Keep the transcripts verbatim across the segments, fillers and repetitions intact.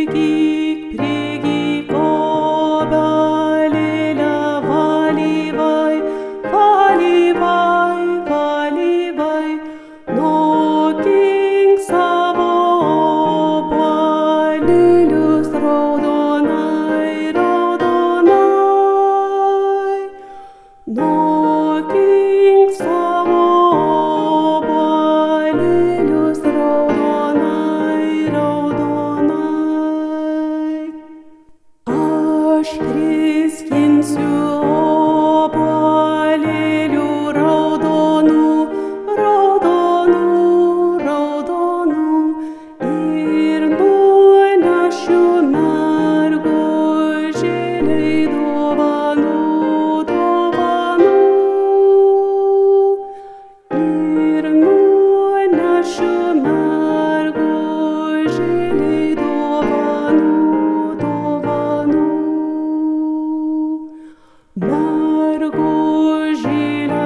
Priekyk, priekyk, obelėle, valyvai, valyvai, valyvai, nokink savo obuolėlius raudonai, raudonai. Nokink savo obuolėlius raudonai, raudonai. Aš priskinsiu obuolėlių raudonų, raudonų, raudonų ir nunešiu mergužėlei dovanų, dovanų. Ir nunešiu mergužėlei dovanų, dovanų. Mergužėle,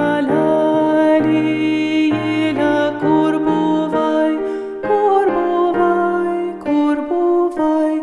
lelijėle, kur buvai, kur buvai, kur buvai,